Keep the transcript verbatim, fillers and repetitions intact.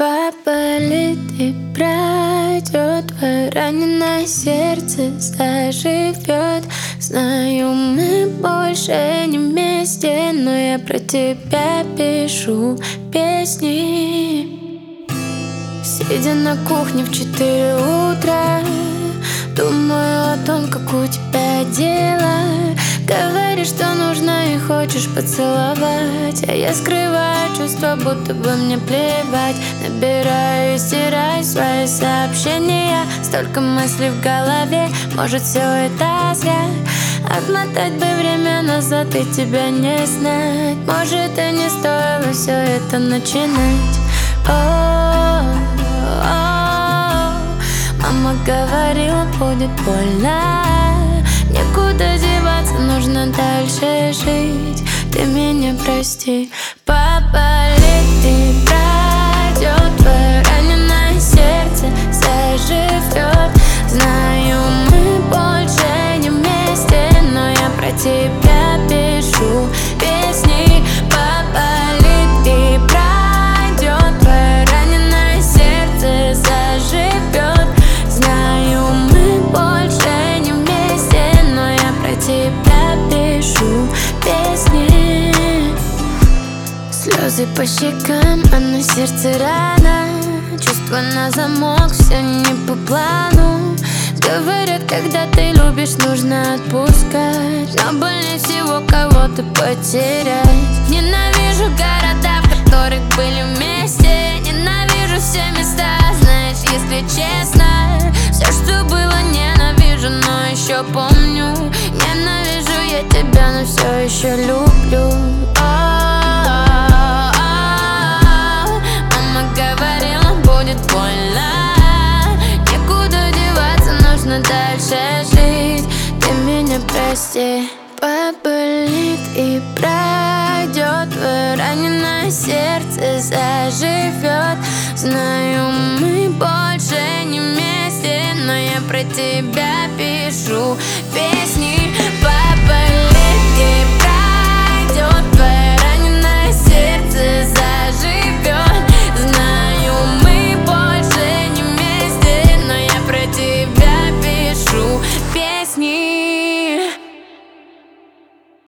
Поболит и пройдет, твое раненое сердце заживет. Знаю, мы больше не вместе, но я про тебя пишу песни. Сидя на кухне в четыре утра, думаю о том, как у тебя дела. Говоришь, что нужно и хочешь поцеловать, а я скрываю чувства, будто бы мне плевать. Набираю и стираю свои сообщения. Столько мыслей в голове, может, все это зря. Отмотать бы время назад и тебя не знать. Может, и не стоило все это начинать. О, о, мама говорила, будет больно. Некуда деваться, нужно дальше жить. Ты меня прости. Поболит и пройдет, твое раненое сердце заживет. Знаю, мы больше не вместе, но я про тебя пишу песни. Поболит и пройдет, твое раненое сердце заживет. Знаю, мы больше не вместе, но я про тебя пишу песни. Слезы по щекам, а на сердце рана. Чувства на замок, все не по плану. Говорят, когда ты любишь, нужно отпускать, но больнее всего кого-то потерять. Ненавижу города, в которых были вместе. Ненавижу все места, знаешь, если честно. Все, что было, ненавижу, но еще помню. Ненавижу я тебя, но все еще люблю. Мама говорила, будет больно. Некуда деваться, нужно дальше жить. Ты меня прости. Поболит и пройдет, твое раненое сердце заживет. Знаю, мы больше не вместе, но я про тебя пишу песни.